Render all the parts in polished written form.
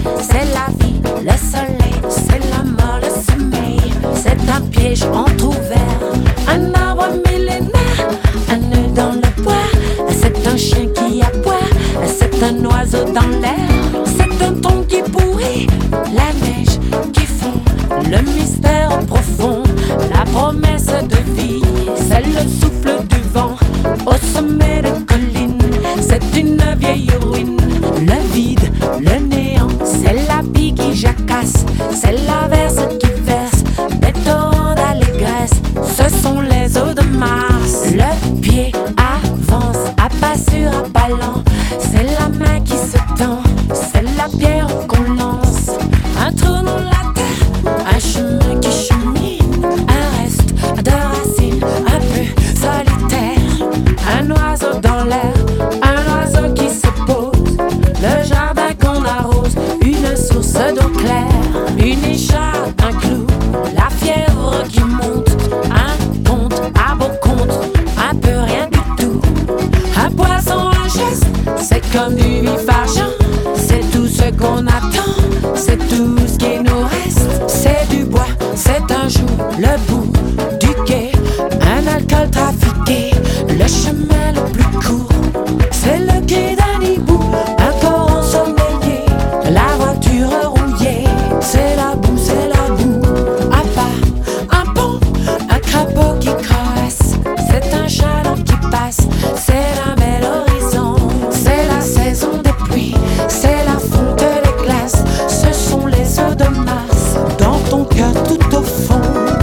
c'est la vie, le soleil, c'est la mort, le sommeil. C'est un piège entrouvert, un arbre millénaire, un nœud dans le bois. C'est un chien qui aboie, c'est un oiseau dans l'air. C'est un ton qui pourrit, la neige qui fond, le mystère profond, la promesse de vie. C'est le souffle du vent au sommet de collines. C'est une vieille ruine, le vide, le néant. C'est la bille qui jacasse, c'est l'averse qui verse des torrents d'allégresse. Ce sont les eaux de Mars. Le pied avance à pas sûr, à pas lent. C'est la main qui se tend, c'est la pierre qu'on lance. Un trou dans la terre, un chemin qui chemine, un reste de racines un peu solitaire. Un oiseau dans l'air, un oiseau qui se pose, le jardin qu'on arrose, une source d'eau claire, une écharpe, un clou, la fièvre qui monte, un conte à bon compte, un peu rien du tout. Un poisson, un geste, c'est comme du vif argent, c'est tout ce qu'on attend, c'est tout ce qui nous reste. C'est du bois, c'est un jour, le bout du quai, un alcool trafiqué, le chemin le plus court, c'est le quai d'un hibou, un corps ensommeillé, la voiture rouillée, c'est la boue, un pas, un pont, un crapaud qui caresse, c'est un chaland qui passe, c'est un bel horizon, c'est la saison des pluies, c'est la fonte des glaces, ce sont les eaux de Mars, dans ton cœur tout au fond.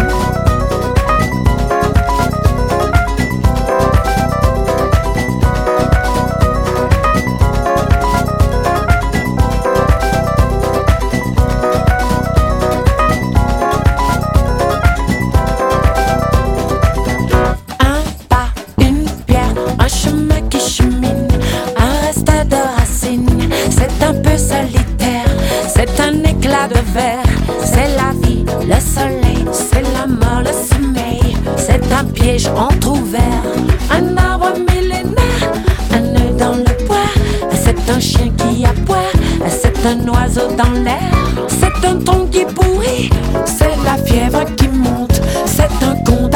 Un pas, une pierre, un chemin qui chemine, un reste de racines. C'est un peu solitaire, c'est un éclat de verre. C'est la vie, le soleil, c'est la mort, le sommeil. C'est un piège entrouvert, un arbre millénaire, un nœud dans le bois. C'est un chien qui aboie, c'est un oiseau dans l'air. C'est un ton qui pourrit, c'est la fièvre qui monte, c'est un conte